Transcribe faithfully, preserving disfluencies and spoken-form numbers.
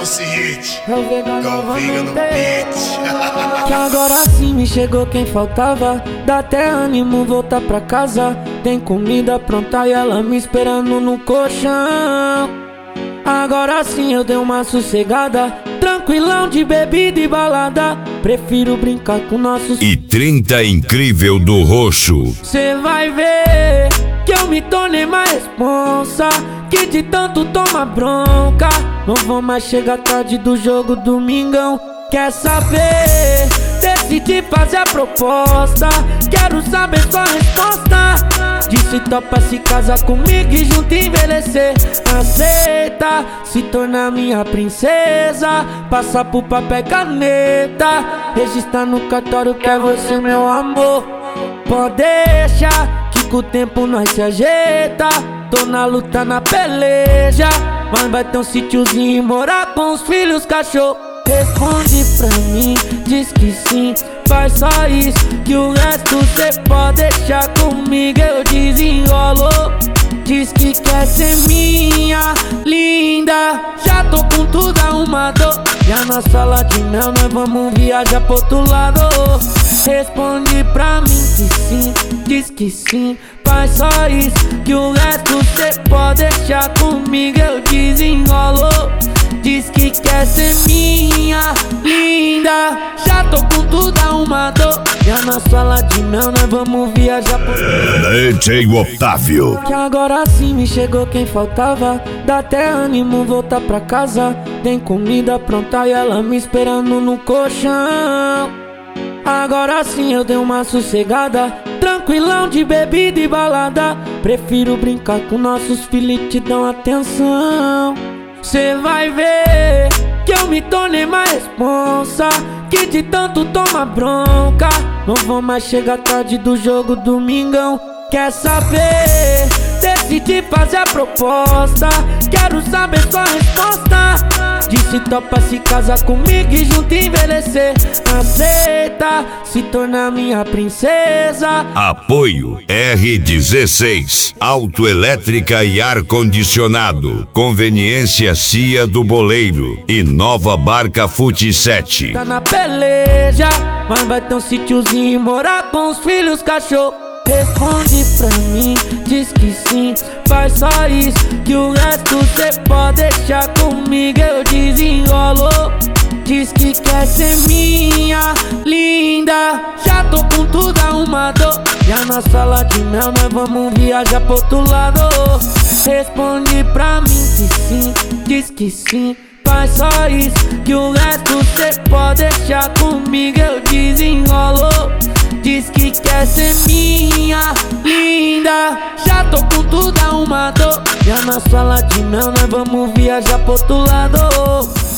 Associate. É o Vega Galviga no beat. Que agora sim me chegou quem faltava. Dá até ânimo voltar pra casa. Tem comida pronta e ela me esperando no colchão. Agora sim eu dei uma sossegada. Tranquilão de bebida e balada. Prefiro brincar com nossos E trinta incrível do roxo. Cê vai ver que eu me tornei mais responsa, que de tanto toma bronca. Não vou mais chegar tarde do jogo domingão. Quer saber? Decidi fazer a proposta. Quero saber sua resposta. Disse topa se casar comigo e junto envelhecer. Aceita se tornar minha princesa. Passar por papel e caneta. Registrar no cartório que é você meu amor. Pode deixar que com o tempo nós se ajeita. Tô na luta, na peleja, mas vai ter um sítiozinho e morar com os filhos, cachorro. Responde pra mim, diz que sim, faz só isso, que o resto cê pode deixar comigo, eu desenrolo. Diz que quer ser minha linda, já tô com tudo arrumado. Já na sala de mel nós vamos viajar pro outro lado. Responde pra mim que sim, diz que sim, faz só isso, que o resto cê pode deixar comigo, eu desenrolo. Diz que quer ser minha linda, já tô com tudo arrumado. Já na sala de mel nós vamos viajar pro... D J Otávio. Que agora sim me chegou quem faltava. Dá até ânimo voltar pra casa. Tem comida pronta e ela me esperando no colchão. Agora sim eu dei uma sossegada. Tranquilão de bebida e balada. Prefiro brincar com nossos filhos e te dão atenção. Cê vai ver que eu me tornei mais responsa, que de tanto toma bronca. Não vou mais chegar tarde do jogo domingão. Quer saber? Decidi fazer a proposta. Quero saber sua resposta. Disse topa se casar comigo e junto envelhecer. Aceita se tornar minha princesa. Apoio R dezesseis, autoelétrica e ar-condicionado. Conveniência Cia do Boleiro e Nova Barca Fute sete. Tá na peleja, mas vai ter um sítiozinho e morar com os filhos, cachorro. Responde pra mim, diz que sim, faz só isso, que o resto cê pode deixar comigo, eu desenrolo. Diz que quer ser minha linda, já tô com tudo arrumado. Já na sala de mel nós vamos viajar pro outro lado. Responde pra mim que sim, diz que sim, faz só isso, que o resto cê pode deixar comigo, eu desenrolo. Diz que quer ser minha linda, já tô com tudo arrumado. Já na sala de mel nós vamos viajar pro outro lado.